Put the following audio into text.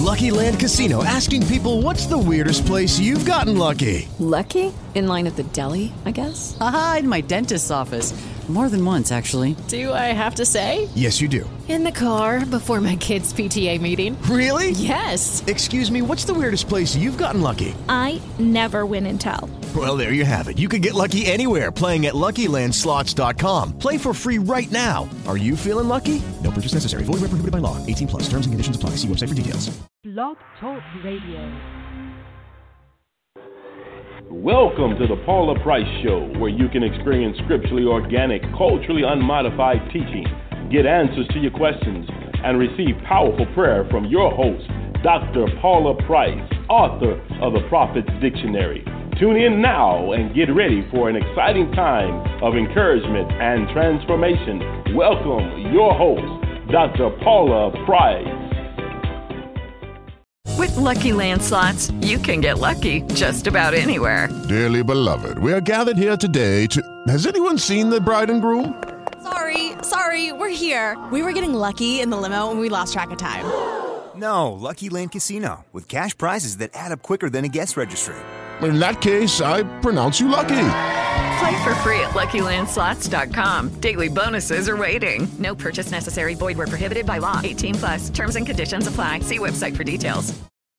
Lucky Land Casino, asking people, what's the weirdest place you've gotten lucky? Lucky? In line at the deli, I guess? Aha, in my dentist's office. More than once, actually. Do I have to say? Yes, you do. In the car before my kids' PTA meeting. Really? Yes. Excuse me, what's the weirdest place you've gotten lucky? I never win and tell. Well, there you have it. You can get lucky anywhere, playing at LuckyLandSlots.com. Play for free right now. Are you feeling lucky? No purchase necessary. Void where prohibited by law. 18 plus. Terms and conditions apply. See website for details. Blog Talk Radio. Welcome to the Paula Price Show, where you can experience scripturally organic, culturally unmodified teaching, get answers to your questions, and receive powerful prayer from your host, Dr. Paula Price, author of the Prophet's Dictionary. Tune in now and get ready for an exciting time of encouragement and transformation. Welcome your host, Dr. Paula Price. With Lucky Land Slots, you can get lucky just about anywhere. Dearly beloved, we are gathered here today to... Has anyone seen the bride and groom? Sorry, we're here. We were getting lucky in the limo and we lost track of time. No, Lucky Land Casino, with cash prizes that add up quicker than a guest registry. In that case, I pronounce you lucky. Play for free at LuckyLandSlots.com. Daily bonuses are waiting. No purchase necessary. Void where prohibited by law. 18 plus. Terms and conditions apply. See website for details.